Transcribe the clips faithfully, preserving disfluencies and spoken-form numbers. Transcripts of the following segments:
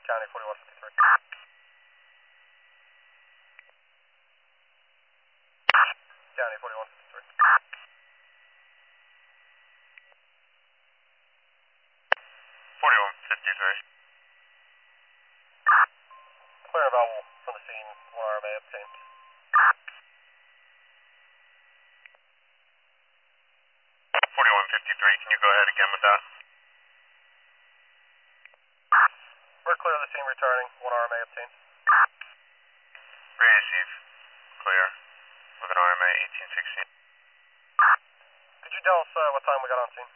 County forty-one fifty-three. County forty-one fifty-three. forty-one fifty-three. Clear vowel from the scene, one R M A obtained. forty-one fifty-three, can you go ahead again with that? We're clear of the scene returning, one R M A obtained. Receive. Clear. With an R M A eighteen sixteen. Could you tell us uh, what time we got on scene?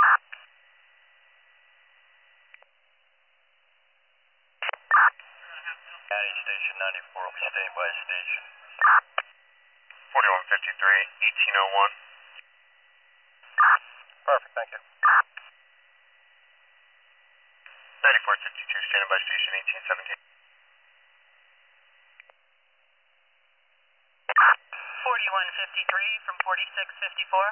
County Station ninety-four will be staying by station. forty-one fifty-three, eighteen oh one. Perfect, thank you. ninety-four fifty-two, standing by station eighteen seventeen. forty-one fifty-three from forty-six fifty-four.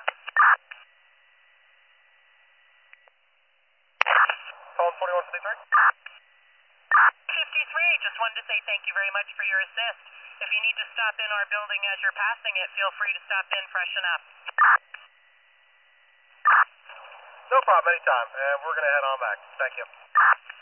Phone forty-one fifty-three. fifty-three, just wanted to say thank you very much for your assist. If you need to stop in our building as you're passing it, feel free to stop in, freshen up. No problem, anytime. And we're going to head on back. Thank you.